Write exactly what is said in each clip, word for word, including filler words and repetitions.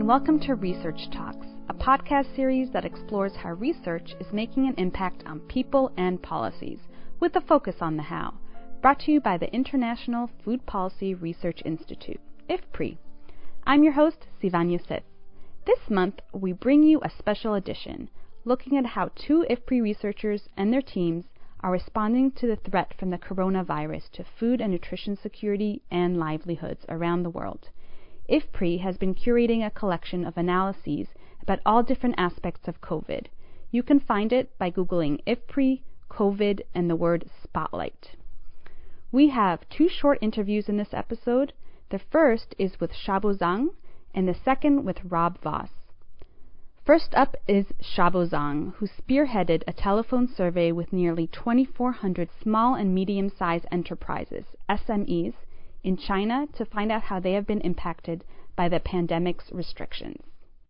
and welcome to Research Talks, a podcast series that explores how research is making an impact on people and policies, with a focus on the how, brought to you by the International Food Policy Research Institute, I F P R I. I'm your host, Sivan Youssef. This month, we bring you a special edition, looking at how two I F P R I researchers and their teams are responding to the threat from the coronavirus to food and nutrition security and livelihoods around the world. I F P R I has been curating a collection of analyses about all different aspects of COVID. You can find it by Googling I F P R I, COVID, and the word Spotlight. We have two short interviews in this episode. The first is with Xiaobo Zhang, and the second with Rob Voss. First up is Xiaobo Zhang, who spearheaded a telephone survey with nearly twenty-four hundred small and medium-sized enterprises, S M Es, in China to find out how they have been impacted by the pandemic's restrictions.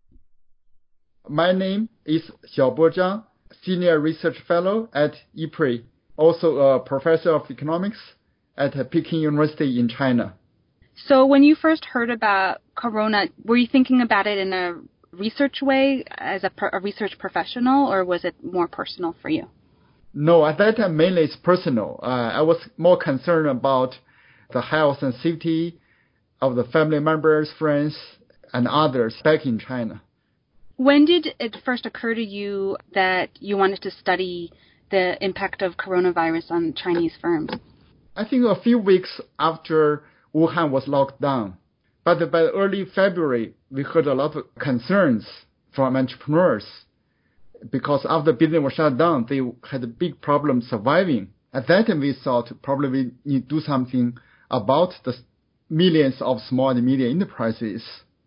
My name is Xiaobo Zhang, Senior Research Fellow at I F P R I, also a Professor of Economics at Peking University in China. So when you first heard about Corona, were you thinking about it in a research way as a, a research professional, or was it more personal for you? No, at that time mainly it's personal. Uh, I was more concerned about the health and safety of the family members, friends, and others back in China. When did it first occur to you that you wanted to study the impact of coronavirus on Chinese firms? I think a few weeks after Wuhan was locked down. But by early February, we heard a lot of concerns from entrepreneurs because after business was shut down, they had a big problem surviving. At that time, we thought probably we need to do something about the millions of small and medium enterprises.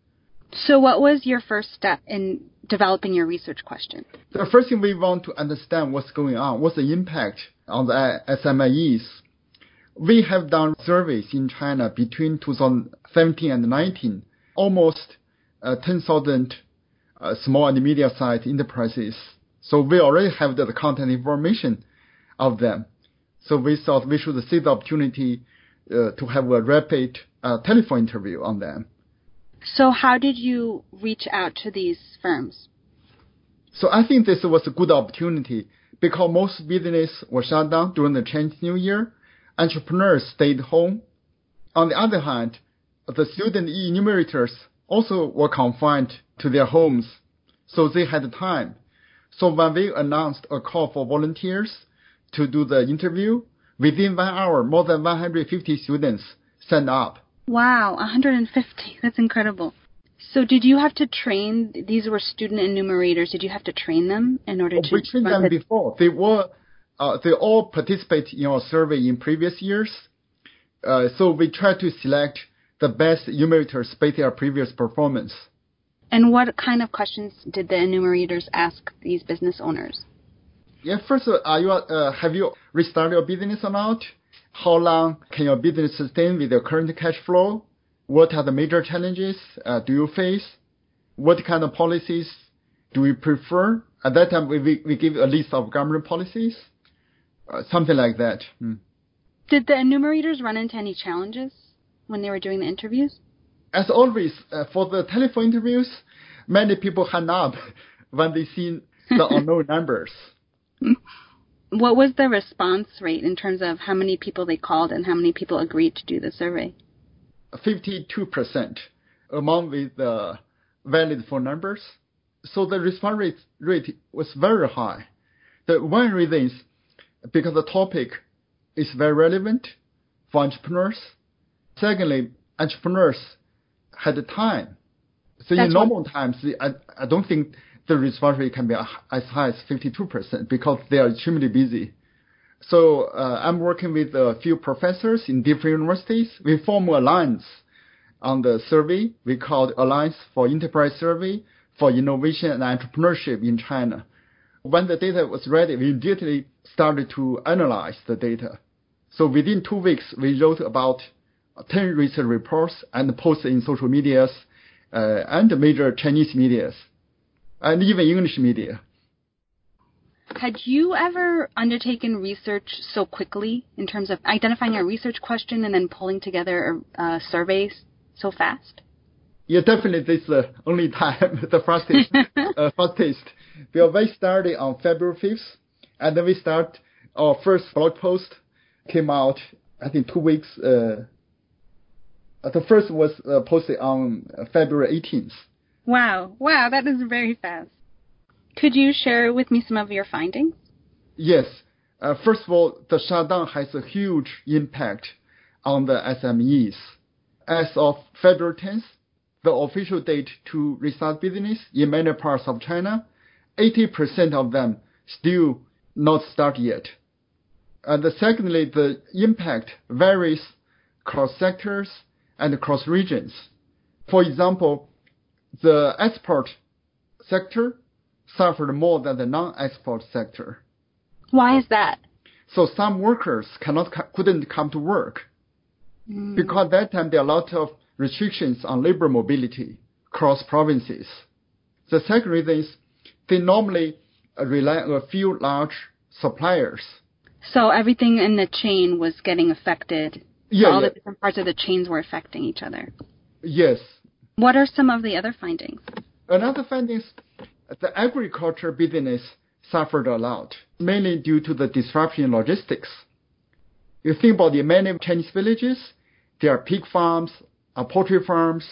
So what was your first step in developing your research question? The first thing we want to understand what's going on, what's the impact on the S M Es. We have done surveys in China between two thousand seventeen and nineteen, almost uh, ten thousand uh, small and medium-sized enterprises. So we already have the content information of them. So we thought we should seize the opportunity uh, to have a rapid uh, telephone interview on them. So how did you reach out to these firms? So I think this was a good opportunity because most business were shut down during the Chinese New Year. Entrepreneurs stayed home. On the other hand, the student enumerators also were confined to their homes, so they had time. So when we announced a call for volunteers to do the interview, within one hour, more than one hundred fifty students signed up. Wow, one hundred fifty. That's incredible. So did you have to train, these were student enumerators, did you have to train them in order to... We trained them the... before. They were... Uh, they all participate in our survey in previous years. Uh, so we try to select the best enumerators based on their previous performance. And what kind of questions did the enumerators ask these business owners? Yeah, first, uh, are you, uh, have you restarted your business or not? How long can your business sustain with your current cash flow? What are the major challenges uh, do you face? What kind of policies do you prefer? At that time, we, we, we give a list of government policies. Uh, something like that. Hmm. Did the enumerators run into any challenges when they were doing the interviews? As always, uh, for the telephone interviews, many people hang up when they see the unknown numbers. What was the response rate in terms of how many people they called and how many people agreed to do the survey? fifty-two percent among with the valid phone numbers. So the response rate, rate was very high. The one reason is because the topic is very relevant for entrepreneurs. Secondly, entrepreneurs had time. So That's in normal what... times, I, I don't think the response rate can be as high as fifty-two percent because they are extremely busy. So uh, I'm working with a few professors in different universities. We form an alliance on the survey. We call it Alliance for Enterprise Survey for Innovation and Entrepreneurship in China. When the data was ready, we immediately started to analyze the data. So within two weeks, we wrote about ten research reports and posted in social medias uh, and major Chinese medias, and even English media. Had you ever undertaken research so quickly in terms of identifying a research question and then pulling together uh, surveys so fast? Yeah, definitely this is the only time, the fastest, uh, fastest. Because we started on February fifth, and then we start, our first blog post came out, I think two weeks, uh, the first was uh, posted on February eighteenth. Wow, wow, that is very fast. Could you share with me some of your findings? Yes. Uh, first of all, the shutdown has a huge impact on the S M Es. As of February tenth, the official date to restart business in many parts of China, eighty percent of them still not start yet. And secondly, the impact varies across sectors and across regions. For example, the export sector suffered more than the non-export sector. Why is that? So some workers cannot couldn't come to work mm. because at that time there are a lot of restrictions on labor mobility across provinces. The second reason is they normally rely on a few large suppliers. So everything in the chain was getting affected. Yeah, so all yeah. the different parts of the chains were affecting each other. Yes. What are some of the other findings? Another finding is the agriculture business suffered a lot, mainly due to the disruption in logistics. You think about the many Chinese villages, there are pig farms, or poultry farms,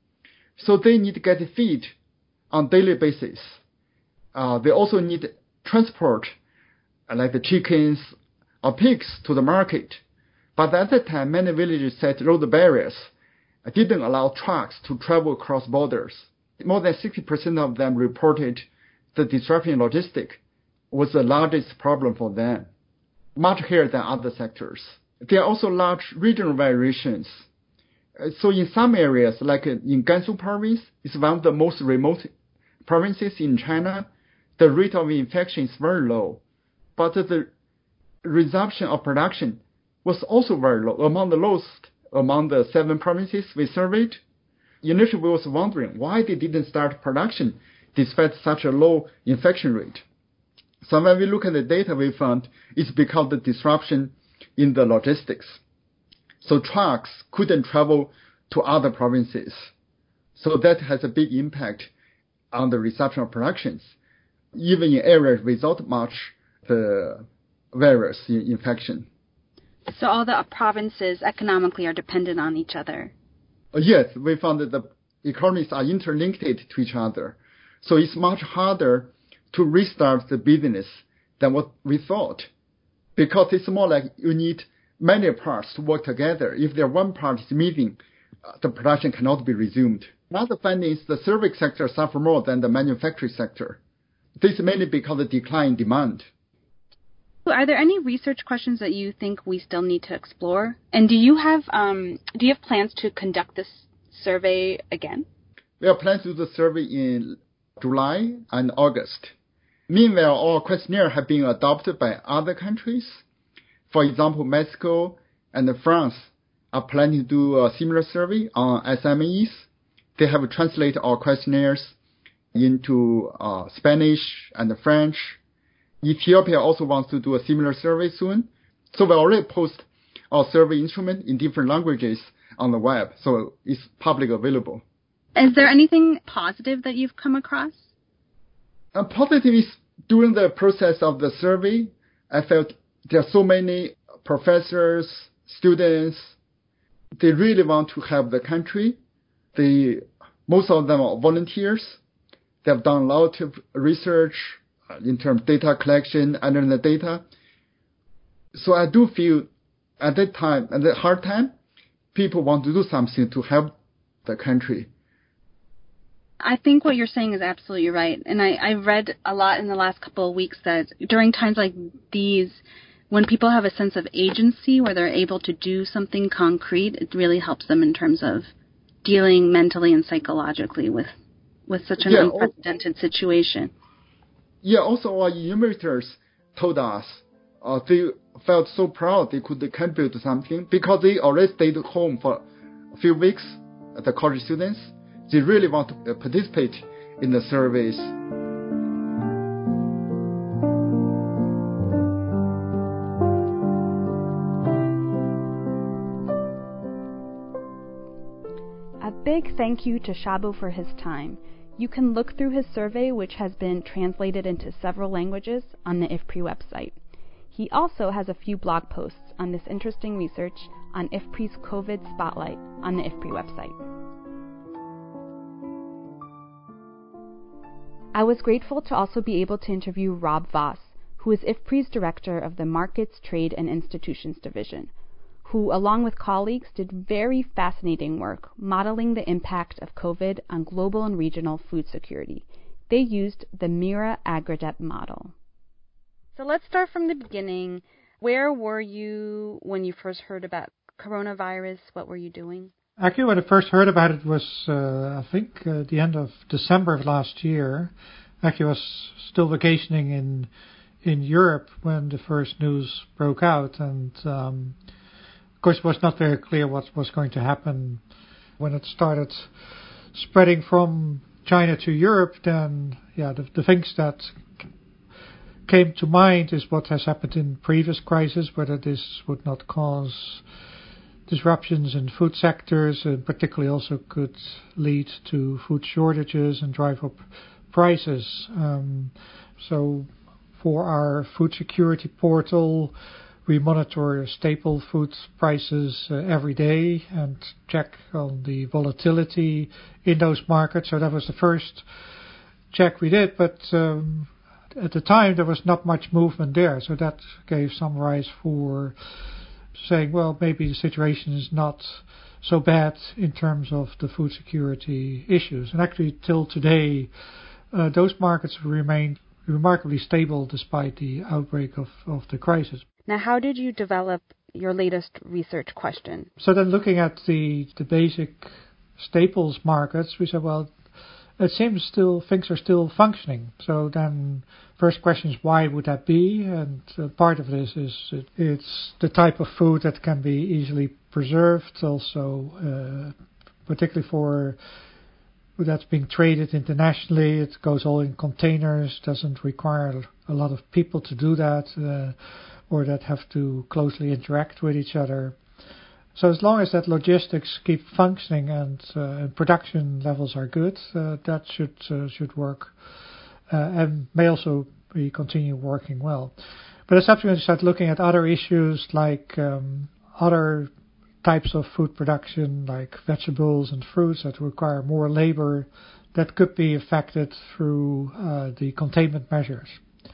so they need to get feed on daily basis. Uh, they also need transport, uh, like the chickens or pigs, to the market. But at that time, many villages set road barriers, uh, didn't allow trucks to travel across borders. More than sixty percent of them reported the disruption in logistics was the largest problem for them, much higher than other sectors. There are also large regional variations. Uh, so in some areas, like in Gansu province, it's one of the most remote provinces in China, the rate of infection is very low. But the resumption of production was also very low, among the lowest among the seven provinces we surveyed. Initially, we was wondering why they didn't start production despite such a low infection rate. So when we look at the data, we found it's because of the disruption in the logistics. So trucks couldn't travel to other provinces. So that has a big impact on the resumption of productions, even in areas without much the virus infection. So all the provinces economically are dependent on each other. Uh, yes, we found that the economies are interlinked to each other. So it's much harder to restart the business than what we thought, because it's more like you need many parts to work together. If there one part is missing, uh, the production cannot be resumed. Another finding is the service sector suffer more than the manufacturing sector. This is mainly because of the decline in demand. Are there any research questions that you think we still need to explore? And do you have um, do you have plans to conduct this survey again? We have plans to do the survey in July and August. Meanwhile, our questionnaire have been adopted by other countries. For example, Mexico and France are planning to do a similar survey on S M Es. They have translated our questionnaires into uh, Spanish and French. Ethiopia also wants to do a similar survey soon. So we already post our survey instrument in different languages on the web, so it's publicly available. Is there anything positive that you've come across? Uh, positive is during the process of the survey, I felt there are so many professors, students, they really want to help the country. They, most of them are volunteers. They have done a lot of research in terms of data collection, analyzing the data. So I do feel at that time, at that hard time, people want to do something to help the country. I think what you're saying is absolutely right. And I, I read a lot in the last couple of weeks that during times like these, when people have a sense of agency where they're able to do something concrete, it really helps them in terms of dealing mentally and psychologically with, with such an yeah, unprecedented also, situation. Yeah, also our enumerators told us uh, they felt so proud they could contribute to something because they already stayed home for a few weeks, the college students. They really want to participate in the surveys. A big thank you to Shabo for his time. You can look through his survey, which has been translated into several languages, on the I F P R I website. He also has a few blog posts on this interesting research on I F P R I's COVID Spotlight on the I F P R I website. I was grateful to also be able to interview Rob Voss, who is I F P R I's Director of the Markets, Trade, and Institutions Division, who, along with colleagues, did very fascinating work modeling the impact of COVID on global and regional food security. They used the Mira-Agridep model. So let's start from the beginning. Where were you when you first heard about coronavirus? What were you doing? Actually, when I first heard about it was, uh, I think, uh, the end of December of last year. Actually, I was still vacationing in in Europe when the first news broke out, and um, of course it was not very clear what was going to happen when it started spreading from China to Europe. Then, yeah, the, the things that came to mind is what has happened in previous crises, whether this would not cause disruptions in food sectors, and particularly also could lead to food shortages and drive up prices. Um, so for our food security portal, we monitor staple food prices uh, every day and check on the volatility in those markets. So that was the first check we did, but um, at the time there was not much movement there. So that gave some rise for saying, well, maybe the situation is not so bad in terms of the food security issues. And actually, till today, uh, those markets remained remarkably stable despite the outbreak of, of the crisis. Now, how did you develop your latest research question? So then looking at the, the basic staples markets, we said, well, it seems still things are still functioning. So then first question is, why would that be? And uh, part of this is it, it's the type of food that can be easily preserved, also uh, particularly for that's being traded internationally. It goes all in containers, doesn't require a lot of people to do that, uh, or that have to closely interact with each other. So as long as that logistics keep functioning and, uh, and production levels are good, uh, that should uh, should work uh, and may also be continue working well. But as subsequently start looking at other issues like um, other types of food production, like vegetables and fruits that require more labor, that could be affected through uh, the containment measures.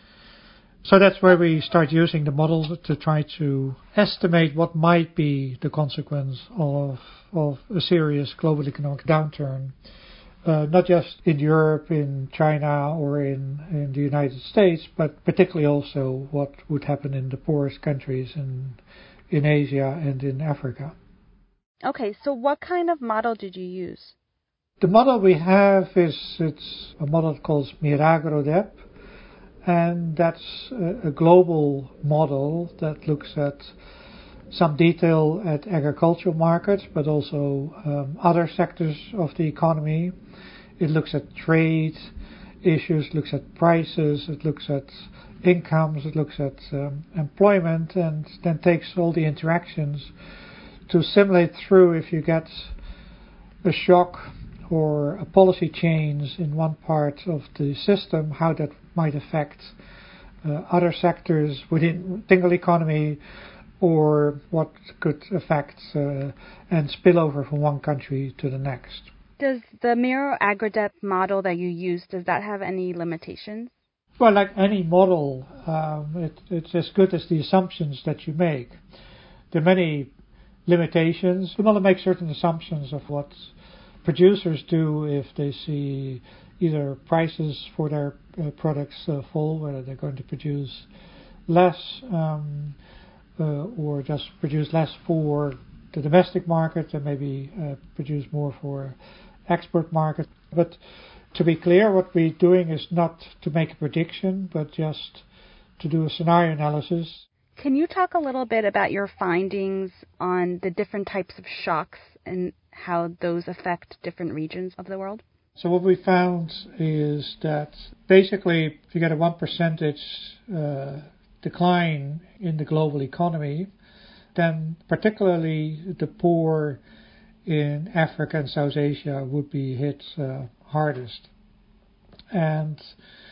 So that's where we start using the model to try to estimate what might be the consequence of of a serious global economic downturn, uh, not just in Europe, in China, or in, in the United States, but particularly also what would happen in the poorest countries in, in Asia and in Africa. Okay, so what kind of model did you use? The model we have is it's a model called Mira-Agridep. And that's a, a global model that looks at some detail at agricultural markets, but also um, other sectors of the economy. It looks at trade issues, looks at prices, it looks at incomes, it looks at um, employment, and then takes all the interactions to simulate through if you get a shock or a policy change in one part of the system, how that might affect uh, other sectors within single economy, or what could affect uh, and spill over from one country to the next. Does the Mira-Agridep model that you use, does that have any limitations? Well, like any model, um, it, it's as good as the assumptions that you make. There are many limitations. We want to make certain assumptions of what producers do if they see either prices for their uh, products uh, fall, whether they're going to produce less um, uh, or just produce less for the domestic market and maybe uh, produce more for export market. But to be clear, what we're doing is not to make a prediction, but just to do a scenario analysis. Can you talk a little bit about your findings on the different types of shocks and how those affect different regions of the world? So what we found is that basically if you get a one percentage uh, decline in the global economy, then particularly the poor in Africa and South Asia would be hit uh, hardest. And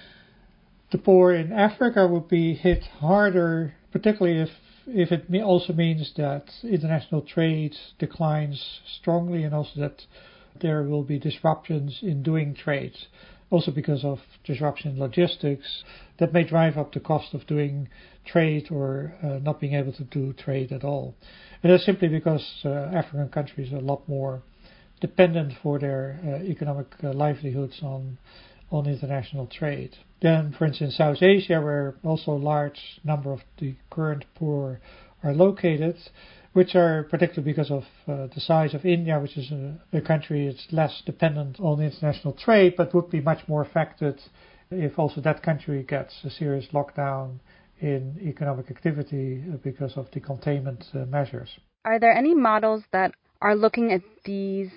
the poor in Africa would be hit harder, particularly if if it also means that international trade declines strongly, and also that there will be disruptions in doing trade, also because of disruption in logistics that may drive up the cost of doing trade or uh, not being able to do trade at all. And that's simply because uh, African countries are a lot more dependent for their uh, economic uh, livelihoods on on international trade. Then, for instance, South Asia, where also a large number of the current poor are located, which are particularly because of uh, the size of India, which is a, a country that's less dependent on international trade, but would be much more affected if also that country gets a serious lockdown in economic activity because of the containment uh, measures. Are there any models that are looking at these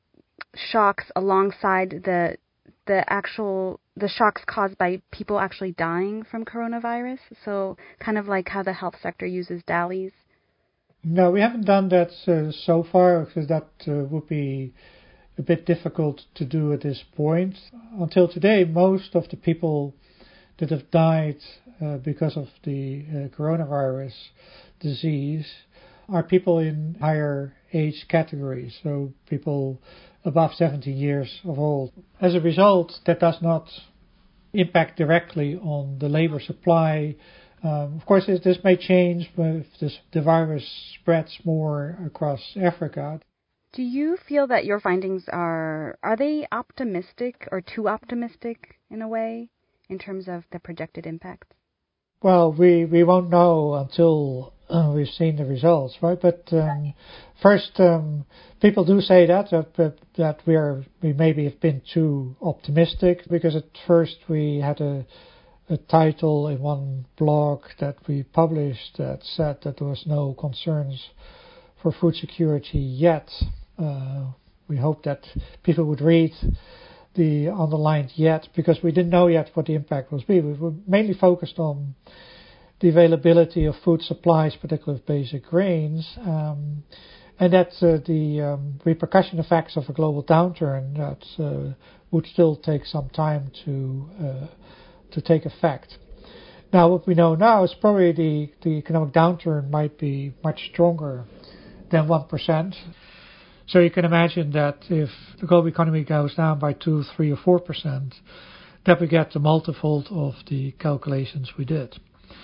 shocks alongside the the actual the shocks caused by people actually dying from coronavirus? So kind of like how the health sector uses D A L Ys? No, we haven't done that uh, so far, because that uh, would be a bit difficult to do at this point. Until today, most of the people that have died uh, because of the uh, coronavirus disease are people in higher age categories, so people above seventy years of old. As a result, that does not impact directly on the labor supply. Um, of course, this may change if this, the virus spreads more across Africa. Do you feel that your findings are, are they optimistic or too optimistic in a way in terms of the projected impact? Well, we, we won't know until uh, we've seen the results, right? But um, first, um, people do say that, that that we are we maybe have been too optimistic, because at first we had a a title in one blog that we published that said that there was no concerns for food security yet. Uh, we hoped that people would read the underlined yet, because we didn't know yet what the impact was be. We were mainly focused on the availability of food supplies, particularly of basic grains, um, and that uh, the um, repercussion effects of a global downturn that uh, would still take some time to uh, to take effect. Now, what we know now is probably the, the economic downturn might be much stronger than one percent. So you can imagine that if the global economy goes down by two, three, or four percent, that we get the multifold of the calculations we did.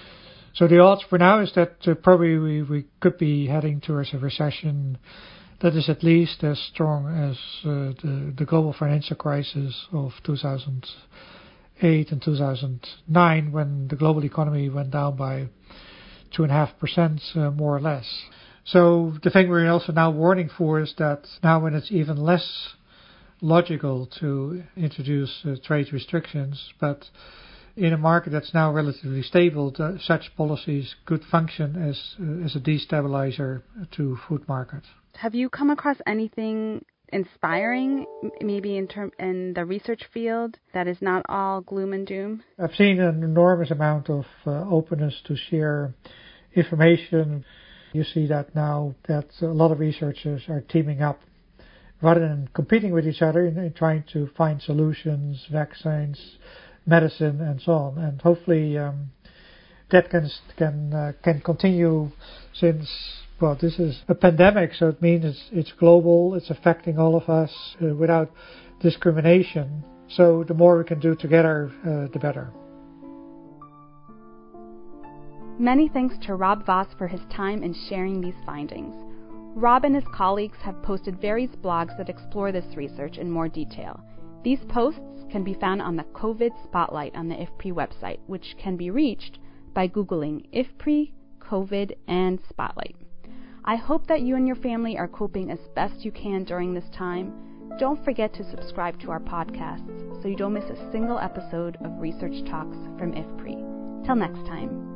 So the odds for now is that uh, probably we, we could be heading towards a recession that is at least as strong as uh, the, the global financial crisis of two thousand eight and two thousand nine, when the global economy went down by two and a half percent, uh, more or less. So the thing we're also now warning for is that now, when it's even less logical to introduce uh, trade restrictions, but in a market that's now relatively stable, the, such policies could function as uh, as a destabilizer to food markets. Have you come across anything inspiring, maybe in term in the research field, that is not all gloom and doom? I've seen an enormous amount of uh, openness to share information. You see that now, that a lot of researchers are teaming up rather than competing with each other in, in trying to find solutions, vaccines, medicine, and so on. And hopefully um, that can can uh, can continue, since, well, this is a pandemic, so it means it's, it's global, it's affecting all of us uh, without discrimination. So the more we can do together, uh, the better. Many thanks to Rob Voss for his time in sharing these findings. Rob and his colleagues have posted various blogs that explore this research in more detail. These posts can be found on the COVID Spotlight on the I F P R I website, which can be reached by Googling I F P R I, COVID, and Spotlight. I hope that you and your family are coping as best you can during this time. Don't forget to subscribe to our podcasts so you don't miss a single episode of Research Talks from I F P R I. Till next time.